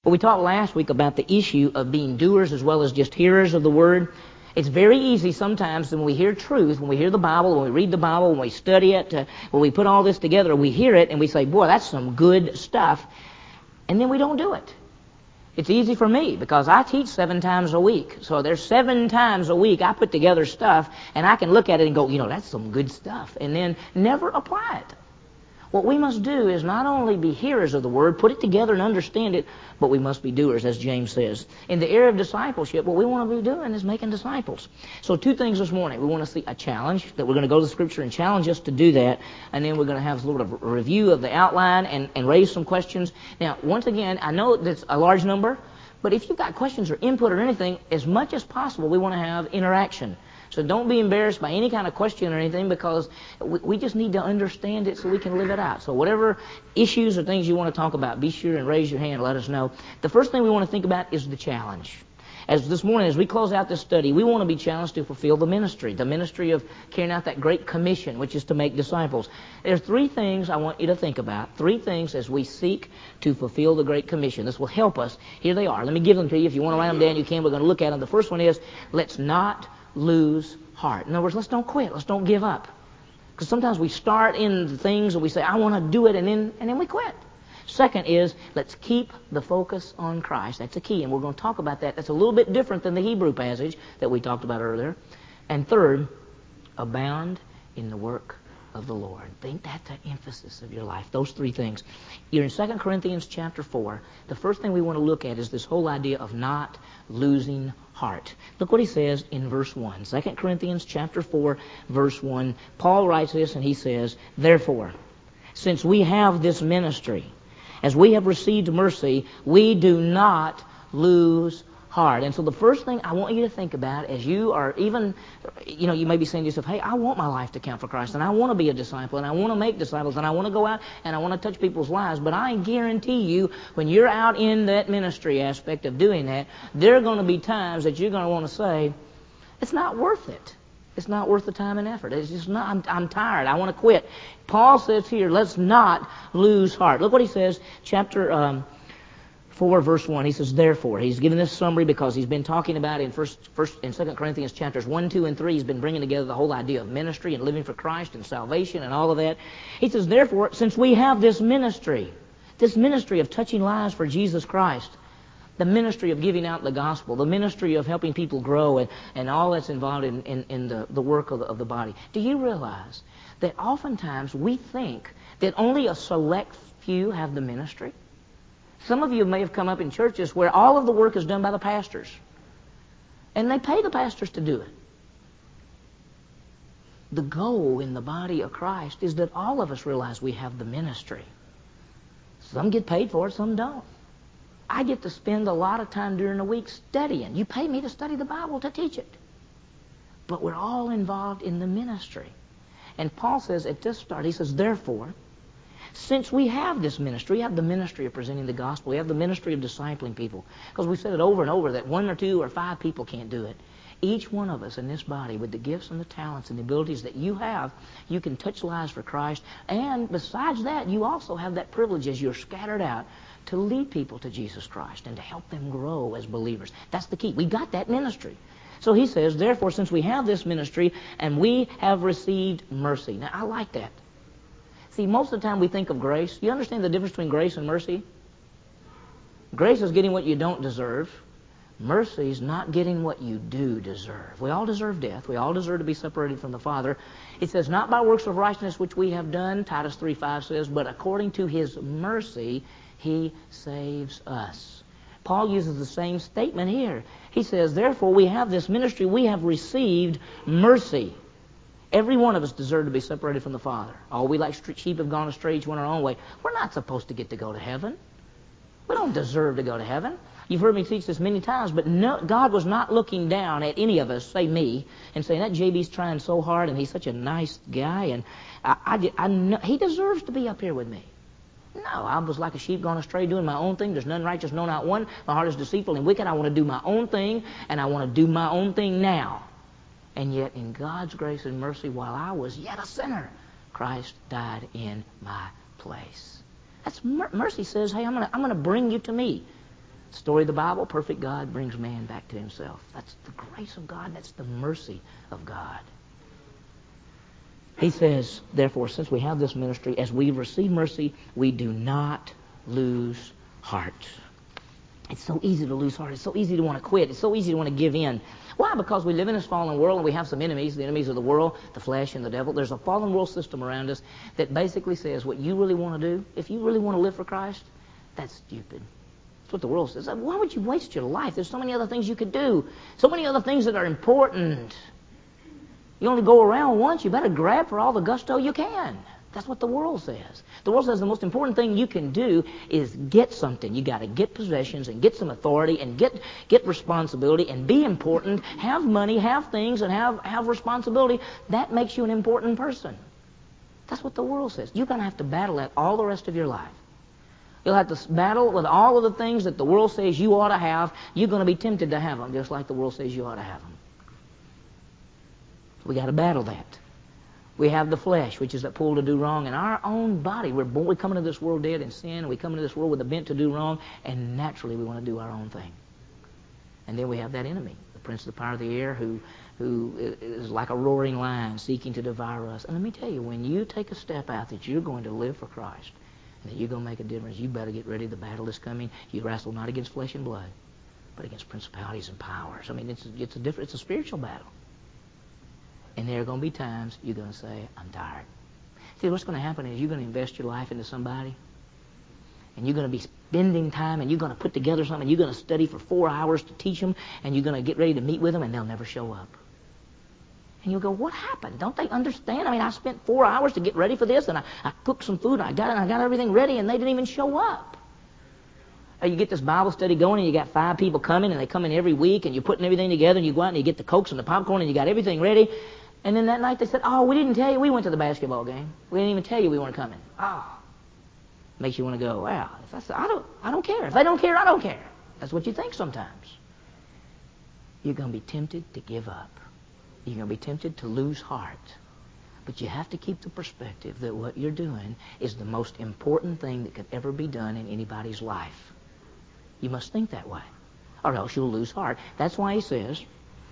Well, we talked last week about the issue of being doers as well as just hearers of the Word. It's very easy sometimes when we hear truth, when we hear the Bible, when we read the Bible, when we study it, when we put all this together, we hear it and we say, boy, that's some good stuff. And then we don't do it. It's easy for me because I teach 7 times a week. So there's 7 times a week I put together stuff and I can look at it and go, that's some good stuff. And then never apply it. What we must do is not only be hearers of the Word, put it together and understand it, but we must be doers, as James says. In the area of discipleship, what we want to be doing is making disciples. So 2 things this morning. We want to see a challenge, that we're going to go to the Scripture and challenge us to do that, and then we're going to have a little bit of a review of the outline and raise some questions. Now, once again, I know that's a large number, but if you've got questions or input or anything, as much as possible, we want to have interaction. So don't be embarrassed by any kind of question or anything because we just need to understand it so we can live it out. So whatever issues or things you want to talk about, be sure and raise your hand and let us know. The first thing we want to think about is the challenge. As this morning, as we close out this study, we want to be challenged to fulfill the ministry of carrying out that great commission, which is to make disciples. There's 3 things I want you to think about, 3 things as we seek to fulfill the great commission. This will help us. Here they are. Let me give them to you. If you want to write them down, you can. We're going to look at them. The first one is, let's not lose heart. In other words, let's don't quit. Let's don't give up. Because sometimes we start in the things and we say, I want to do it, and then we quit. Second is, let's keep the focus on Christ. That's a key, and we're going to talk about that. That's a little bit different than the Hebrew passage that we talked about earlier. And third, abound in the work of the Lord. Think that's the emphasis of your life. Those 3 things. You're in 2 Corinthians chapter 4. The first thing we want to look at is this whole idea of not losing heart. Look what he says in verse 1. 2 Corinthians chapter 4, verse 1. Paul writes this and he says, therefore, since we have this ministry, as we have received mercy, we do not lose heart. And so the first thing I want you to think about as you are even, you may be saying to yourself, hey, I want my life to count for Christ, and I want to be a disciple, and I want to make disciples, and I want to go out and I want to touch people's lives. But I guarantee you, when you're out in that ministry aspect of doing that, there are going to be times that you're going to want to say, it's not worth it. It's not worth the time and effort. It's just not, I'm tired. I want to quit. Paul says here, let's not lose heart. Look what he says, chapter 4, verse 1. He says, therefore. He's given this summary because he's been talking about in 2 Corinthians chapters 1, 2, and 3. He's been bringing together the whole idea of ministry and living for Christ and salvation and all of that. He says, therefore, since we have this ministry of touching lives for Jesus Christ, the ministry of giving out the gospel, the ministry of helping people grow, and all that's involved in the work of the body. Do you realize that oftentimes we think that only a select few have the ministry? Some of you may have come up in churches where all of the work is done by the pastors. And they pay the pastors to do it. The goal in the body of Christ is that all of us realize we have the ministry. Some get paid for it, some don't. I get to spend a lot of time during the week studying. You pay me to study the Bible, to teach it. But we're all involved in the ministry. And Paul says at this start, he says, therefore, since we have this ministry, we have the ministry of presenting the gospel, we have the ministry of discipling people. Because we've said it over and over that 1 or 2 or 5 people can't do it. Each one of us in this body, with the gifts and the talents and the abilities that you have, you can touch lives for Christ. And besides that, you also have that privilege as you're scattered out to lead people to Jesus Christ and to help them grow as believers. That's the key. We got that ministry. So he says, therefore, since we have this ministry and we have received mercy. Now, I like that. See, most of the time we think of grace. You understand the difference between grace and mercy? Grace is getting what you don't deserve. Mercy is not getting what you do deserve. We all deserve death. We all deserve to be separated from the Father. It says, not by works of righteousness which we have done, Titus 3:5 says, but according to His mercy, He saves us. Paul uses the same statement here. He says, therefore, we have this ministry. We have received mercy. Every one of us deserve to be separated from the Father. All we like sheep have gone astray, each one our own way. We're not supposed to get to go to heaven. We don't deserve to go to heaven. You've heard me teach this many times, but no, God was not looking down at any of us, say me, and saying, that JB's trying so hard, and he's such a nice guy, and I know he deserves to be up here with me. No, I was like a sheep gone astray, doing my own thing. There's none righteous, no, not one. My heart is deceitful and wicked. I want to do my own thing, and I want to do my own thing now. And yet, in God's grace and mercy, while I was yet a sinner, Christ died in my place. That's mercy says, hey, I'm going to bring you to me. Story of the Bible, perfect God brings man back to himself. That's the grace of God. That's the mercy of God. He says, therefore, since we have this ministry, as we receive mercy, we do not lose heart. It's so easy to lose heart. It's so easy to want to quit. It's so easy to want to give in. Why? Because we live in this fallen world and we have some enemies, the enemies of the world, the flesh and the devil. There's a fallen world system around us that basically says what you really want to do, if you really want to live for Christ, that's stupid. That's what the world says. Why would you waste your life? There's so many other things you could do. So many other things that are important. You only go around once. You better grab for all the gusto you can. That's what the world says. The world says the most important thing you can do is get something. You got to get possessions and get some authority and get responsibility and be important, have money, have things, and have responsibility. That makes you an important person. That's what the world says. You're going to have to battle that all the rest of your life. You'll have to battle with all of the things that the world says you ought to have. You're going to be tempted to have them, just like the world says you ought to have them. We got to battle that. We have the flesh, which is that pull to do wrong, and our own body. We come into this world dead in sin, and we come into this world with a bent to do wrong, and naturally we want to do our own thing. And then we have that enemy, the prince of the power of the air, who is like a roaring lion seeking to devour us. And let me tell you, when you take a step out that you're going to live for Christ, and that you're going to make a difference, you better get ready. The battle is coming. You wrestle not against flesh and blood, but against principalities and powers. I mean, it's a spiritual battle. And there are going to be times you're going to say, I'm tired. See, what's going to happen is you're going to invest your life into somebody, and you're going to be spending time, and you're going to put together something, you're going to study for 4 hours to teach them, and you're going to get ready to meet with them, and they'll never show up. And you'll go, what happened? Don't they understand? I mean, I spent 4 hours to get ready for this, and I cooked some food, and I got everything ready, and they didn't even show up. Or you get this Bible study going, and you got 5 people coming, and they come in every week, and you're putting everything together, and you go out and you get the Cokes and the popcorn, and you got everything ready. And then that night they said, oh, we didn't tell you. We went to the basketball game. We didn't even tell you we weren't coming. Oh. Makes you want to go, wow. I don't care. If they don't care, I don't care. That's what you think sometimes. You're going to be tempted to give up. You're going to be tempted to lose heart. But you have to keep the perspective that what you're doing is the most important thing that could ever be done in anybody's life. You must think that way, or else you'll lose heart. That's why he says,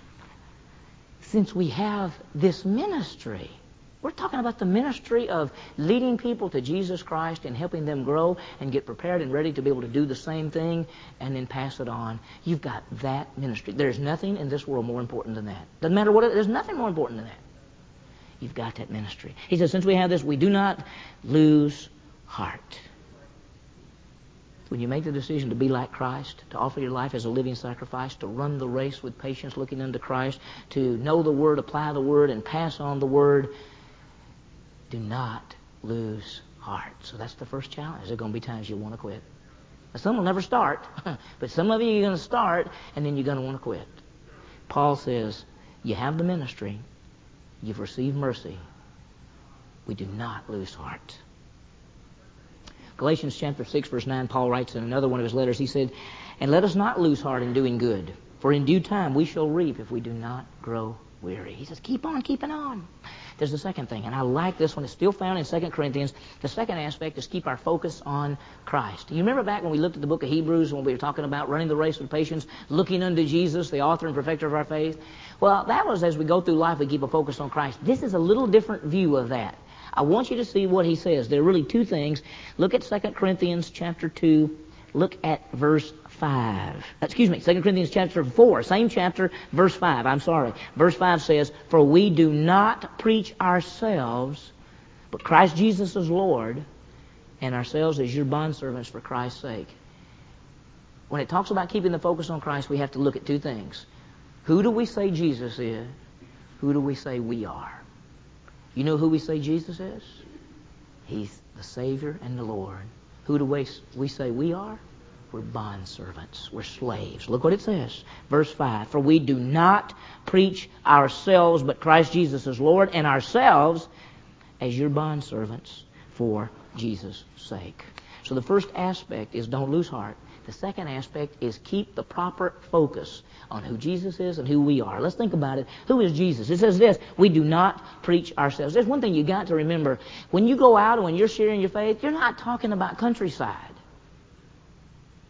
since we have this ministry, we're talking about the ministry of leading people to Jesus Christ and helping them grow and get prepared and ready to be able to do the same thing and then pass it on. You've got that ministry. There's nothing in this world more important than that. Doesn't matter what there's nothing more important than that. You've got that ministry. He says, since we have this, we do not lose heart. When you make the decision to be like Christ, to offer your life as a living sacrifice, to run the race with patience looking unto Christ, to know the Word, apply the Word, and pass on the Word, do not lose heart. So that's the first challenge. There are going to be times you'll want to quit. Now, some will never start, but some of you are going to start, and then you're going to want to quit. Paul says, you have the ministry, you've received mercy, we do not lose heart. Galatians chapter 6, verse 9, Paul writes in another one of his letters, he said, and let us not lose heart in doing good, for in due time we shall reap if we do not grow weary. He says, keep on keeping on. There's the second thing, and I like this one. It's still found in 2 Corinthians. The second aspect is keep our focus on Christ. You remember back when we looked at the book of Hebrews when we were talking about running the race with patience, looking unto Jesus, the author and perfecter of our faith? Well, that was as we go through life, we keep a focus on Christ. This is a little different view of that. I want you to see what he says. There are really two things. Look at 2 Corinthians chapter 2. Look at verse 5. 2 Corinthians chapter 4, same chapter, verse 5. I'm sorry. Verse 5 says, for we do not preach ourselves, but Christ Jesus is Lord, and ourselves as your bondservants for Christ's sake. When it talks about keeping the focus on Christ, we have to look at two things. Who do we say Jesus is? Who do we say we are? You know who we say Jesus is? He's the Savior and the Lord. Who do we say we are? We're bondservants. We're slaves. Look what it says. Verse 5. For we do not preach ourselves, but Christ Jesus is Lord, and ourselves as your bondservants for Jesus' sake. So the first aspect is don't lose heart. The second aspect is keep the proper focus on who Jesus is and who we are. Let's think about it. Who is Jesus? It says this, we do not preach ourselves. There's one thing you got to remember. When you go out and when you're sharing your faith, you're not talking about countryside.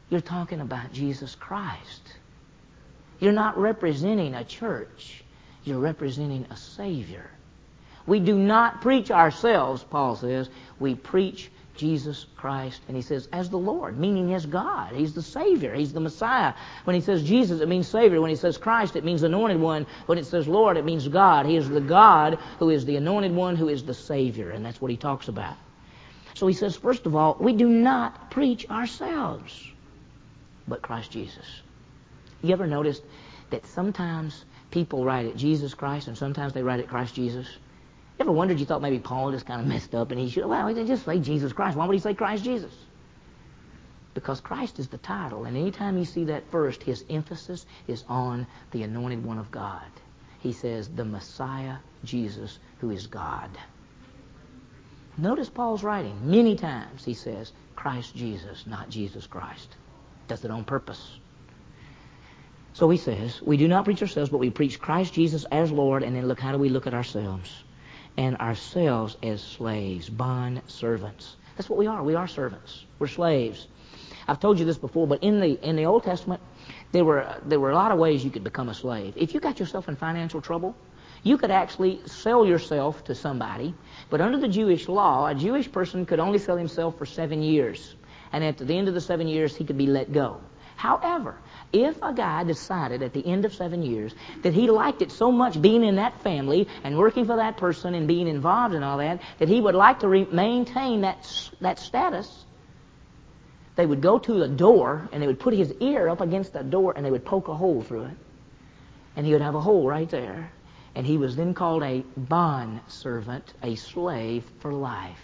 You're talking about Jesus Christ. You're not representing a church. You're representing a Savior. We do not preach ourselves, Paul says. We preach Jesus Christ. And he says, as the Lord, meaning as God. He's the Savior. He's the Messiah. When he says Jesus, it means Savior. When he says Christ, it means Anointed One. When it says Lord, it means God. He is the God who is the Anointed One, who is the Savior. And that's what he talks about. So he says, first of all, we do not preach ourselves, but Christ Jesus. You ever noticed that sometimes people write it Jesus Christ and sometimes they write it Christ Jesus? You ever wondered, you thought maybe Paul just kind of messed up and he should, well, he didn't just say Jesus Christ. Why would he say Christ Jesus? Because Christ is the title, and anytime you see that first, his emphasis is on the Anointed One of God. He says, the Messiah, Jesus, who is God. Notice Paul's writing. Many times he says, Christ Jesus, not Jesus Christ. Does it on purpose. So he says, we do not preach ourselves, but we preach Christ Jesus as Lord. And then look, how do we look at ourselves? And ourselves as slaves, bond servants. That's what we are. We are servants. We're slaves. I've told you this before, but in the Old Testament, there were a lot of ways you could become a slave. If you got yourself in financial trouble, you could actually sell yourself to somebody. But under the Jewish law, a Jewish person could only sell himself for 7 years. And at the end of the 7 years, he could be let go. However, if a guy decided at the end of 7 years that he liked it so much being in that family and working for that person and being involved in all that, that he would like to maintain that status, they would go to a door and they would put his ear up against that door and they would poke a hole through it. And he would have a hole right there. And he was then called a bond servant, a slave for life.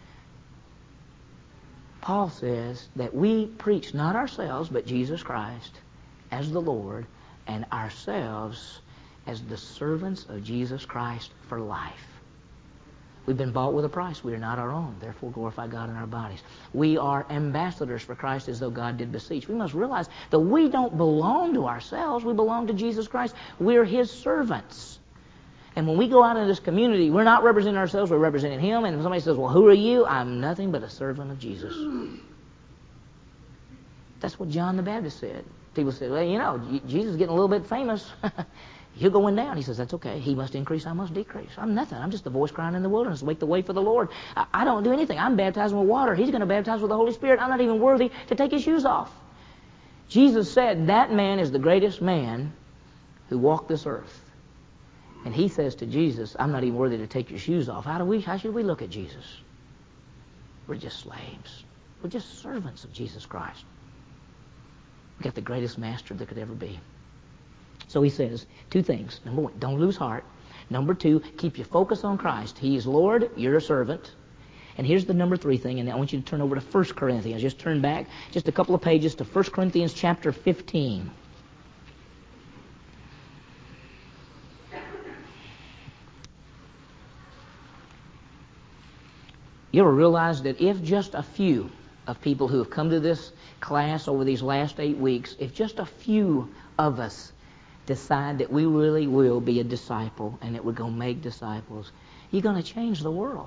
Paul says that we preach not ourselves, but Jesus Christ as the Lord, and ourselves as the servants of Jesus Christ for life. We've been bought with a price. We are not our own. Therefore, glorify God in our bodies. We are ambassadors for Christ as though God did beseech. We must realize that we don't belong to ourselves. We belong to Jesus Christ. We're His servants. And when we go out in this community, we're not representing ourselves, we're representing Him. And somebody says, well, who are you? I'm nothing but a servant of Jesus. That's what John the Baptist said. People say, well, you know, Jesus is getting a little bit famous. You're going down. He says, that's okay. He must increase, I must decrease. I'm nothing. I'm just the voice crying in the wilderness. Make the way for the Lord. I don't do anything. I'm baptizing with water. He's going to baptize with the Holy Spirit. I'm not even worthy to take His shoes off. Jesus said that man is the greatest man who walked this earth. And He says to Jesus, I'm not even worthy to take your shoes off. How should we look at Jesus? We're just slaves. We're just servants of Jesus Christ. We got the greatest master there could ever be. So He says two things. Number one, don't lose heart. Number two, keep your focus on Christ. He is Lord, you're a servant. And here's the number three thing, and I want you to turn over to 1 Corinthians. Just turn back just a couple of pages to 1 Corinthians chapter 15. You ever realize that if just a few of people who have come to this class over these last 8 weeks, if just a few of us decide that we really will be a disciple and that we're going to make disciples, you're going to change the world.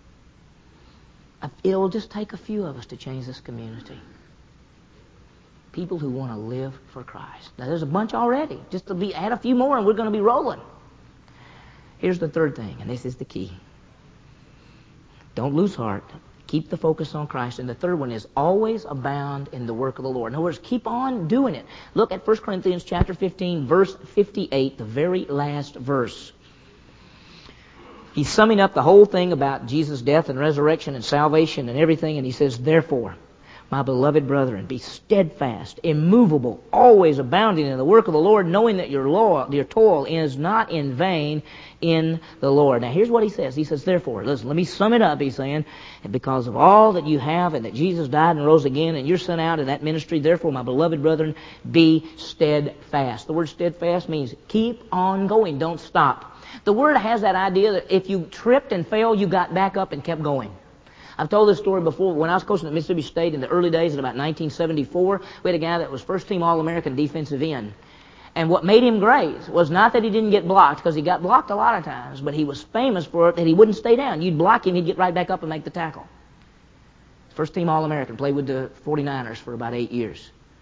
It'll just take a few of us to change this community. People who want to live for Christ. Now, there's a bunch already. Just add a few more and we're going to be rolling. Here's the third thing, and this is the key. Don't lose heart. Keep the focus on Christ. And the third one is always abound in the work of the Lord. In other words, keep on doing it. Look at 1 Corinthians chapter 15, verse 58, the very last verse. He's summing up the whole thing about Jesus' death and resurrection and salvation and everything. And he says, therefore, my beloved brethren, be steadfast, immovable, always abounding in the work of the Lord, knowing that your toil is not in vain in the Lord. Now here's what he says. He says, therefore, listen, let me sum it up. He's saying, and because of all that you have and that Jesus died and rose again and you're sent out in that ministry, therefore, my beloved brethren, be steadfast. The word steadfast means keep on going, don't stop. The word has that idea that if you tripped and fell, you got back up and kept going. I've told this story before. When I was coaching at Mississippi State in the early days in about 1974, we had a guy that was first-team All-American defensive end. And what made him great was not that he didn't get blocked, because he got blocked a lot of times, but he was famous for it that he wouldn't stay down. You'd block him, he'd get right back up and make the tackle. First-team All-American, played with the 49ers for about 8 years.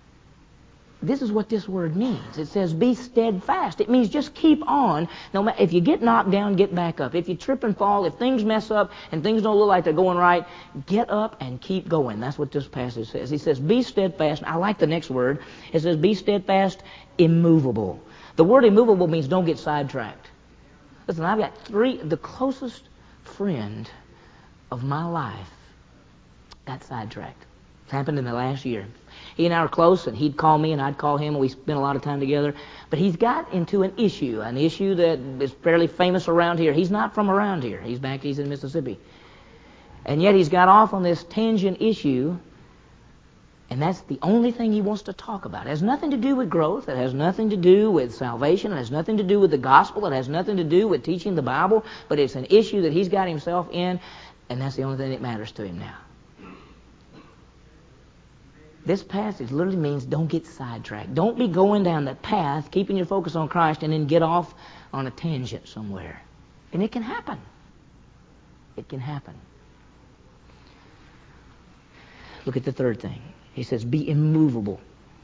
This is what this word means. It says be steadfast. It means just keep on. No matter, if you get knocked down, get back up. If you trip and fall, if things mess up and things don't look like they're going right, get up and keep going. That's what this passage says. He says be steadfast. I like the next word. It says be steadfast, immovable. The word immovable means don't get sidetracked. Listen, I've got the closest friend of my life got sidetracked. It's happened in the last year. He and I are close, and he'd call me, and I'd call him, and we spent a lot of time together. But he's got into an issue that is fairly famous around here. He's not from around here. He's in Mississippi. And yet he's got off on this tangent issue, and that's the only thing he wants to talk about. It has nothing to do with growth. It has nothing to do with salvation. It has nothing to do with the gospel. It has nothing to do with teaching the Bible. But it's an issue that he's got himself in, and that's the only thing that matters to him now. This passage literally means don't get sidetracked. Don't be going down that path, keeping your focus on Christ, and then get off on a tangent somewhere. And it can happen. It can happen. Look at the third thing. He says, be immovable,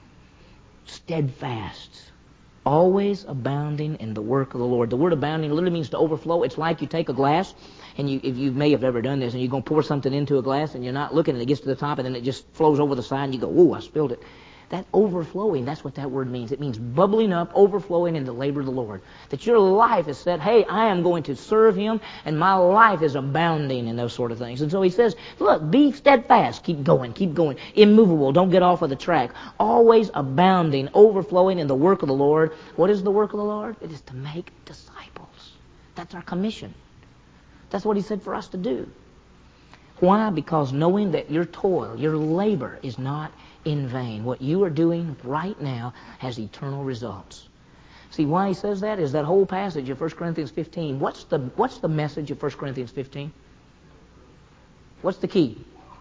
steadfast, always abounding in the work of the Lord. The word abounding literally means to overflow. It's like you take a glass, and if you may have ever done this, and you're going to pour something into a glass, and you're not looking, and it gets to the top, and then it just flows over the side, and you go, ooh, I spilled it. That overflowing, that's what that word means. It means bubbling up, overflowing in the labor of the Lord. That your life is said, hey, I am going to serve Him, and my life is abounding in those sort of things. And so he says, look, be steadfast. Keep going. Immovable. Don't get off of the track. Always abounding, overflowing in the work of the Lord. What is the work of the Lord? It is to make disciples. That's our commission. That's what He said for us to do. Why? Because knowing that your toil, your labor is not in vain. What you are doing right now has eternal results. See, why he says that is that whole passage of 1 Corinthians 15. What's the message of 1 Corinthians 15? What's the key?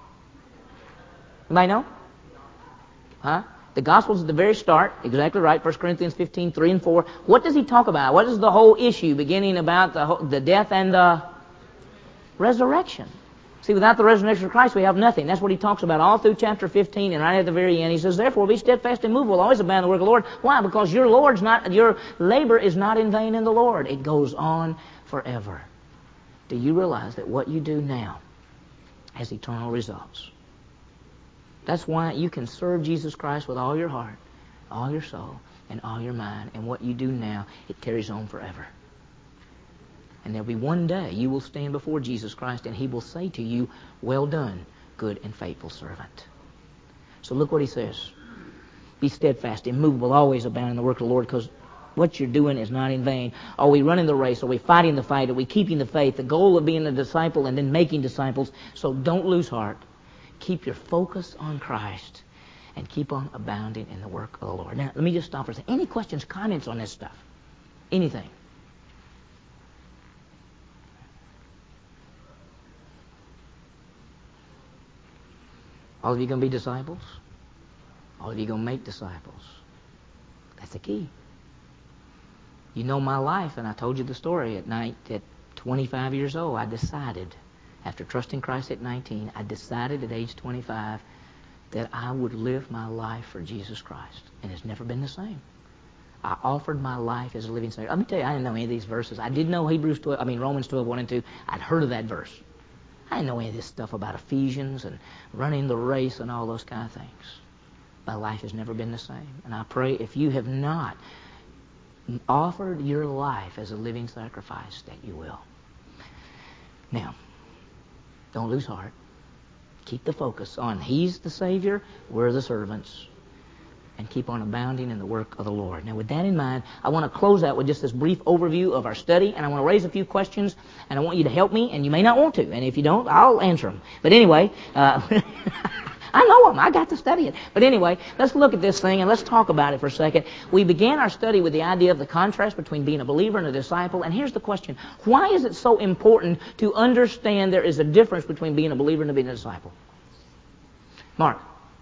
Anybody know? Huh? The Gospel's at the very start. Exactly right. 1 Corinthians 15, 3 and 4. What does he talk about? What is the whole issue beginning about the death and the resurrection? See, without the resurrection of Christ, we have nothing. That's what he talks about all through chapter 15, and right at the very end, he says, therefore, be steadfast and immovable, always abound in the work of the Lord. Why? Because your labor is not in vain in the Lord. It goes on forever. Do you realize that what you do now has eternal results? That's why you can serve Jesus Christ with all your heart, all your soul, and all your mind, and what you do now, it carries on forever. And there'll be one day you will stand before Jesus Christ and He will say to you, well done, good and faithful servant. So look what He says. Be steadfast, immovable, always abound in the work of the Lord, because what you're doing is not in vain. Are we running the race? Are we fighting the fight? Are we keeping the faith? The goal of being a disciple and then making disciples. So don't lose heart. Keep your focus on Christ and keep on abounding in the work of the Lord. Now, let me just stop for a second. Any questions, comments on this stuff? Anything? All of you going to be disciples? All of you going to make disciples? That's the key. You know my life, and I told you the story at night. At 25 years old, I decided, after trusting Christ at 19, I decided at age 25 that I would live my life for Jesus Christ. And it's never been the same. I offered my life as a living Savior. Let me tell you, I didn't know any of these verses. I did know Romans 12, 1 and 2. I'd heard of that verse. I didn't know any of this stuff about Ephesians and running the race and all those kind of things. My life has never been the same. And I pray if you have not offered your life as a living sacrifice, that you will. Now, don't lose heart. Keep the focus on He's the Savior, we're the servants. And keep on abounding in the work of the Lord. Now, with that in mind, I want to close out with just this brief overview of our study, and I want to raise a few questions, and I want you to help me, and you may not want to, and if you don't, I'll answer them. But anyway, I know them. I got to study it. But anyway, let's look at this thing, and let's talk about it for a second. We began our study with the idea of the contrast between being a believer and a disciple, and here's the question. Why is it so important to understand there is a difference between being a believer and being a disciple? Mark.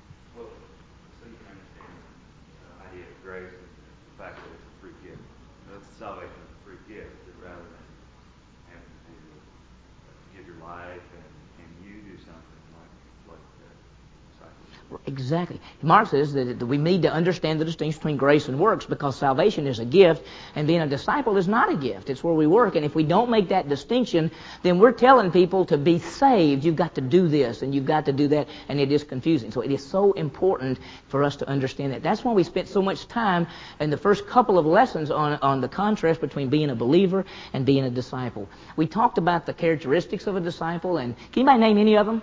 Salvation is a free gift, that rather than having to give your life and you do something like Exactly. Mark says that we need to understand the distinction between grace and works, because salvation is a gift and being a disciple is not a gift. It's where we work. And if we don't make that distinction, then we're telling people to be saved, you've got to do this and you've got to do that, and it is confusing. So it is so important for us to understand that. That's why we spent so much time in the first couple of lessons on the contrast between being a believer and being a disciple. We talked about the characteristics of a disciple, and can anybody name any of them?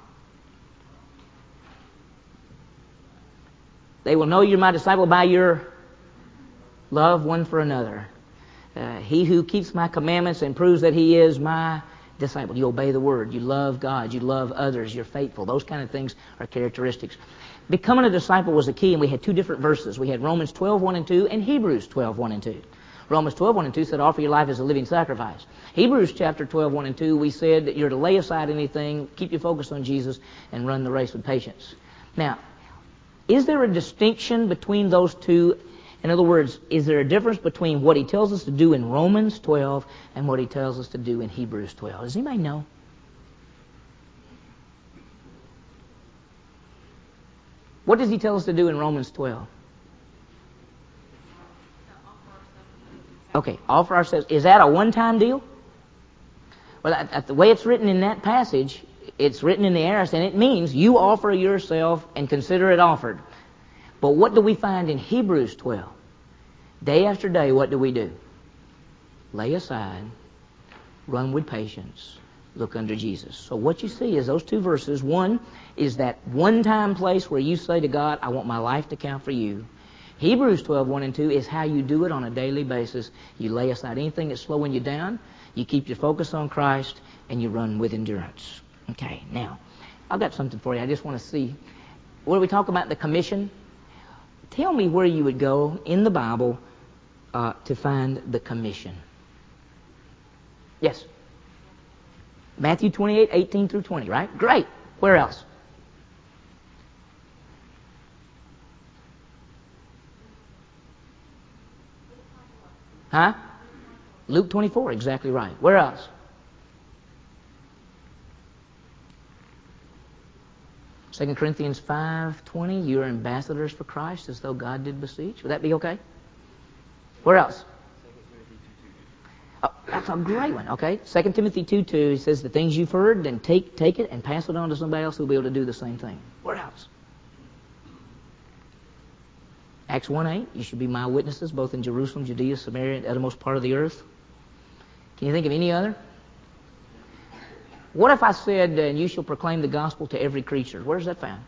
They will know you're my disciple by your love one for another. He who keeps my commandments and proves that he is my disciple. You obey the word. You love God. You love others. You're faithful. Those kind of things are characteristics. Becoming a disciple was the key, and we had two different verses. We had Romans 12:1 and 2, and Hebrews 12:1 and 2. Romans 12:1 and 2 said, offer your life as a living sacrifice. Hebrews chapter 12:1 and 2, we said that you're to lay aside anything, keep your focus on Jesus, and run the race with patience. Now, is there a distinction between those two? In other words, is there a difference between what he tells us to do in Romans 12 and what he tells us to do in Hebrews 12? Does anybody know? What does he tell us to do in Romans 12? Okay, offer ourselves. Is that a one-time deal? Well, the way it's written in that passage, it's written in the aorist, and it means you offer yourself and consider it offered. But what do we find in Hebrews 12? Day after day, what do we do? Lay aside, run with patience, look unto Jesus. So what you see is those two verses. One is that one-time place where you say to God, I want my life to count for you. Hebrews 12:1 and 2 is how you do it on a daily basis. You lay aside anything that's slowing you down, you keep your focus on Christ, and you run with endurance. Okay, now, I've got something for you. I just want to see. When we talk about the commission, tell me where you would go in the Bible to find the commission. Yes? Matthew 28:18 through 20, right? Great. Where else? Huh? Luke 24, exactly right. Where else? 2 Corinthians 5:20, you are ambassadors for Christ as though God did beseech. Would that be okay? Where else? Oh, that's a great one, okay? 2 Timothy 2:2 says the things you've heard, then take it and pass it on to somebody else who will be able to do the same thing. Where else? Acts 1:8, you should be my witnesses both in Jerusalem, Judea, Samaria, and the uttermost part of the earth. Can you think of any other? What if I said, and you shall proclaim the gospel to every creature? Where's that found?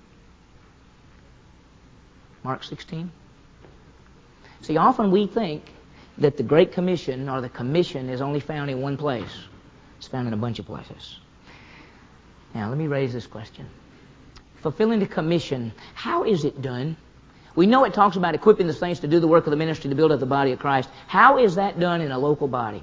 Mark 16. See, often we think that the Great Commission or the Commission is only found in one place. It's found in a bunch of places. Now, let me raise this question. Fulfilling the Commission, how is it done? We know it talks about equipping the saints to do the work of the ministry to build up the body of Christ. How is that done in a local body?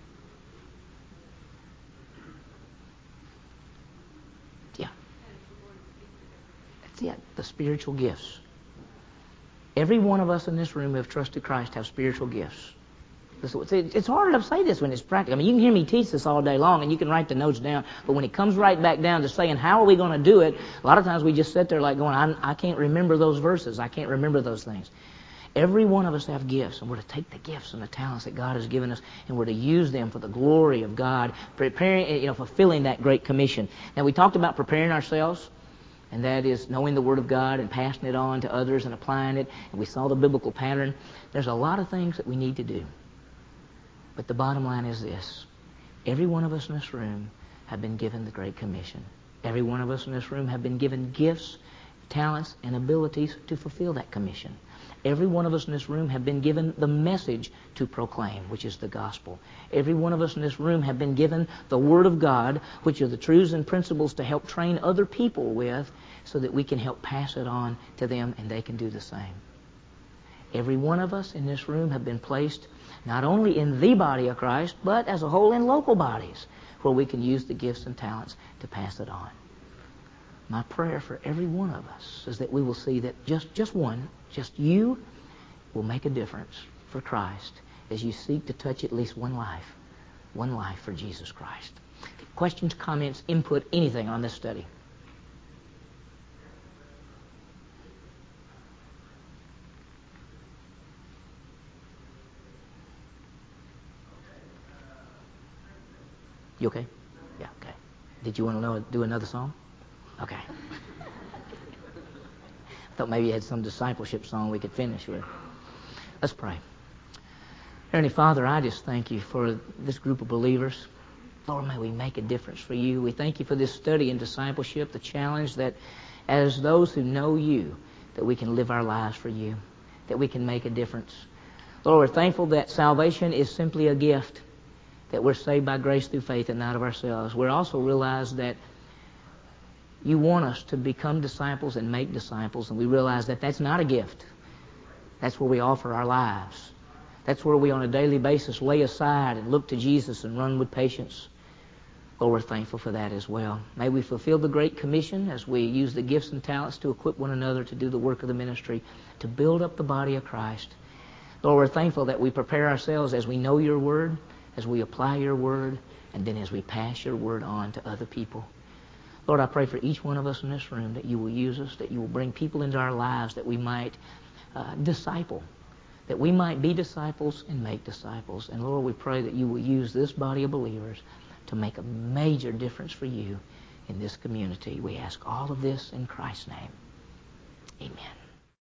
That's it, the spiritual gifts. Every one of us in this room who have trusted Christ have spiritual gifts. It's hard to say this when it's practical. I mean, you can hear me teach this all day long, and you can write the notes down, but when it comes right back down to saying, how are we going to do it, a lot of times we just sit there like going, I can't remember those verses. I can't remember those things. Every one of us have gifts, and we're to take the gifts and the talents that God has given us, and we're to use them for the glory of God, preparing, fulfilling that great commission. Now, we talked about preparing ourselves, and that is knowing the Word of God and passing it on to others and applying it, and we saw the biblical pattern. There's a lot of things that we need to do. But the bottom line is this. Every one of us in this room have been given the Great Commission. Every one of us in this room have been given gifts, talents, and abilities to fulfill that commission. Every one of us in this room have been given the message to proclaim, which is the gospel. Every one of us in this room have been given the Word of God, which are the truths and principles to help train other people with so that we can help pass it on to them and they can do the same. Every one of us in this room have been placed not only in the body of Christ, but as a whole in local bodies where we can use the gifts and talents to pass it on. My prayer for every one of us is that we will see that just you will make a difference for Christ as you seek to touch at least one life for Jesus Christ. Questions, comments, input, anything on this study? You okay? Yeah, okay. Did you want to do another song? Okay. Thought maybe you had some discipleship song we could finish with. Let's pray. Heavenly Father, I just thank you for this group of believers. Lord, may we make a difference for you. We thank you for this study in discipleship, the challenge that as those who know you, that we can live our lives for you, that we can make a difference. Lord, we're thankful that salvation is simply a gift, that we're saved by grace through faith and not of ourselves. We also realize that you want us to become disciples and make disciples, and we realize that that's not a gift. That's where we offer our lives. That's where we on a daily basis lay aside and look to Jesus and run with patience. Lord, we're thankful for that as well. May we fulfill the Great Commission as we use the gifts and talents to equip one another to do the work of the ministry, to build up the body of Christ. Lord, we're thankful that we prepare ourselves as we know your word, as we apply your word, and then as we pass your word on to other people. Lord, I pray for each one of us in this room that you will use us, that you will bring people into our lives that we might disciple, that we might be disciples and make disciples. And Lord, we pray that you will use this body of believers to make a major difference for you in this community. We ask all of this in Christ's name. Amen.